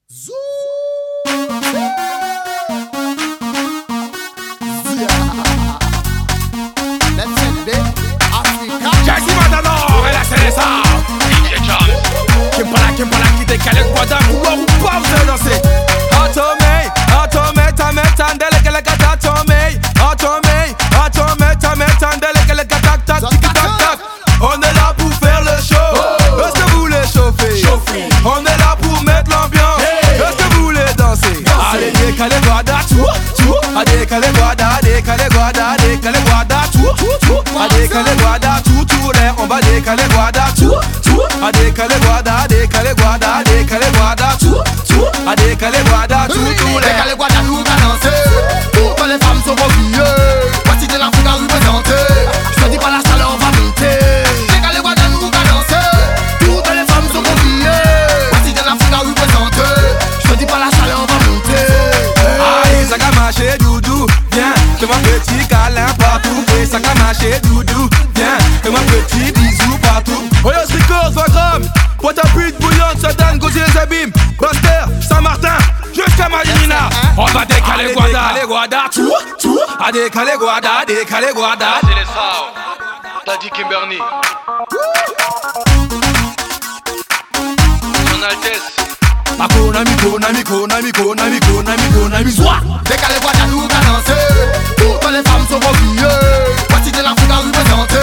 Zou. Let's say Africa. Jackie Madanor et la CSA. DJ Jones. Kimpala qui décale Guada. Vouloir ou pas vous allez danser. Atome, tandele que le gata Atome, tandele que le gata tac. On est là pour faire le show. Est-ce que vous voulez chauffer? On est là pour mettre l'ambiance. Est-ce que vous voulez danser? Allez, décalez Guada, tout. Décalez Guada, tout. Décalez Guada, tout l'air. On va décaler Guada, tout. Décalez Guada, tout. Décalez Guada, tout l'air. Décalez Guada, nous va danser. Toutes les femmes sont mobilisées. Voici de l'Afrique à représenter. Je te dis pas la chaleur, on va monter. Décalez Guada, nous va danser. Toutes les femmes sont mobilisées. Voici de l'Afrique à représenter. Je te dis pas la chaleur, on va monter. Aïe, ça a marché, doudou. Viens, fais-moi petit câlin partout. Et ça a marché, doudou. Viens, fais-moi petit bisou partout. Oyo, Stricos, 20 grammes. Boîte à pute bouillante, Satan, Gauthier, Zabim, Buster, Saint-Martin, jusqu'à Marina. On va décaler Guada, tout. Décaler Guada. C'est les sounds. Daddy Kimberly. Son Altesse. Konami, Zoua. Décalez Guada, nous va danser. Toutes les femmes sont mobilisées. Voici de l'Afrique à représenter.